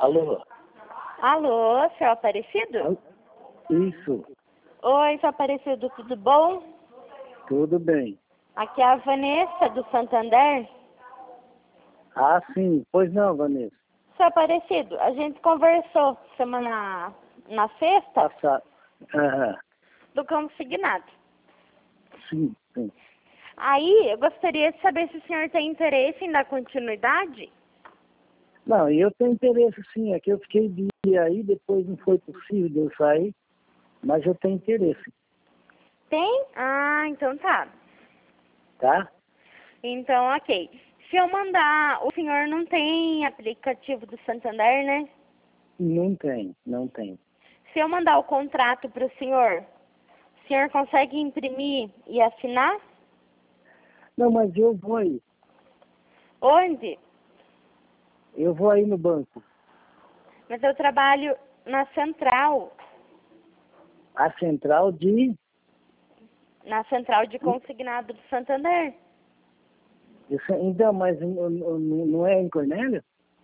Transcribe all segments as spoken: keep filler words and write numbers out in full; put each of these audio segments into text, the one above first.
Alô? Alô, seu Aparecido? Isso, Oi, seu Aparecido, tudo bom? tudo bem. Aqui é a Vanessa, do Santander. Ah, sim. Pois não, Vanessa. Seu Aparecido, a gente conversou semana na sexta Passar. Aham. do consignado. Sim, sim. Aí, eu gostaria de saber se o senhor tem interesse em dar continuidade. Não, eu tenho interesse sim. É que eu fiquei de ir aí, depois não foi possível de eu sair, mas eu tenho interesse, Tem? Ah, então tá. tá? Então, ok. Se eu mandar, o senhor não tem aplicativo do Santander, né? Não tem, não tem. Se eu mandar o contrato para o senhor, o senhor consegue imprimir e assinar? Não, mas eu vou aí. Onde? Eu vou aí no banco. Mas eu trabalho na central, A central de... na central de consignado do Santander. de- Então, mas não não- não é em Cornélio?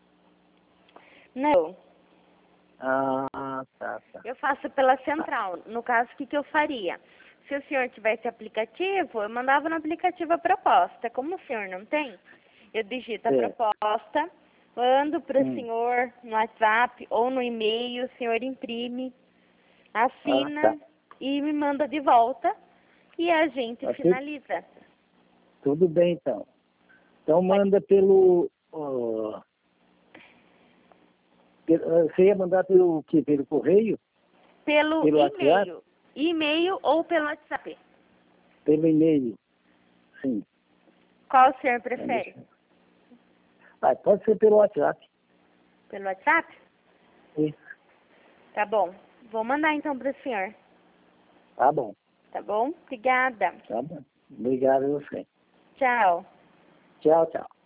Não, Ah, tá, tá. eu faço pela central. No caso, o que, que eu faria? Se o senhor tivesse aplicativo, eu mandava no aplicativo a proposta. Como o senhor não tem, eu digito a É. proposta, mando para o Hum. senhor no WhatsApp ou no e-mail, o senhor imprime, Ah, assina tá. e me manda de volta e a gente Tá tudo, finaliza. tudo bem, então. Então manda pelo... ó, pe- você ia mandar pelo quê? Pelo correio? Pelo Pelo WhatsApp? e-mail, e-mail ou pelo WhatsApp. Pelo e-mail? Sim. Qual o senhor Então, prefere? deixa- Ah, pode ser pelo WhatsApp. Pelo WhatsApp? Isso. Tá bom. Vou mandar então para o senhor. Tá bom. Tá bom? Obrigada. Tá bom. Obrigado a você. Tchau. Tchau, tchau.